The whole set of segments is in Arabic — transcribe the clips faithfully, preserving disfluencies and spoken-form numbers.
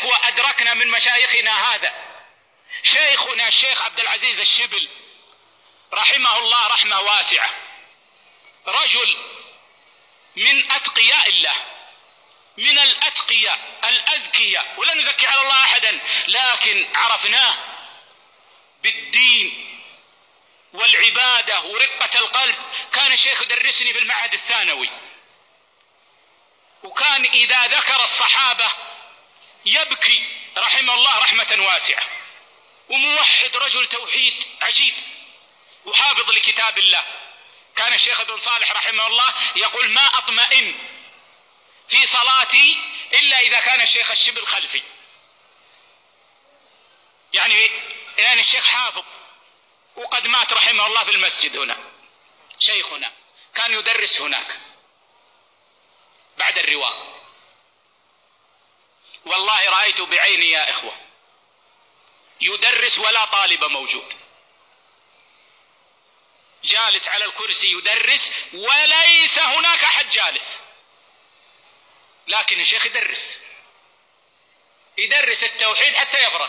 إخوة أدركنا من مشايخنا هذا. شيخنا الشيخ عبد العزيز الشبل رحمه الله رحمة واسعة، رجل من أتقياء الله، من الأتقياء الأزكياء، ولا نزكي على الله أحدا، لكن عرفناه بالدين والعبادة ورقة القلب. كان الشيخ يدرسني في المعهد الثانوي، وكان إذا ذكر الصحابة يبكي رحمه الله رحمة واسعة، وموحد، رجل توحيد عجيب وحافظ لكتاب الله. كان الشيخ ابن صالح رحمه الله يقول: ما أطمئن في صلاتي إلا إذا كان الشيخ الشبل خلفي. يعني يعني الشيخ حافظ، وقد مات رحمه الله في المسجد هنا. شيخنا كان يدرس هناك بعد الرواء. والله رأيت بعيني يا إخوة يدرس ولا طالب موجود، جالس على الكرسي يدرس وليس هناك أحد جالس، لكن الشيخ يدرس يدرس التوحيد حتى يفرغ.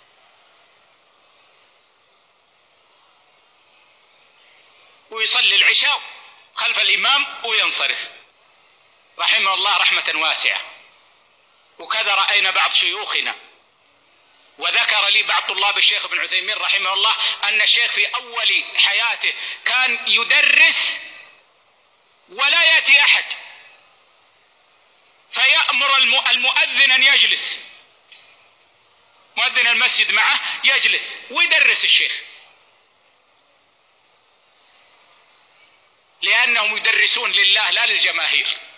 ويصلي العشاء خلف الإمام وينصرف رحمه الله رحمة واسعة. وكذا رأينا بعض شيوخنا، وذكر لي بعض طلاب الشيخ ابن عثيمين رحمه الله أن الشيخ في أول حياته كان يدرس ولا يأتي أحد، فيأمر المؤذن أن يجلس، مؤذن المسجد معه يجلس ويدرس الشيخ، لأنهم يدرسون لله لا للجماهير.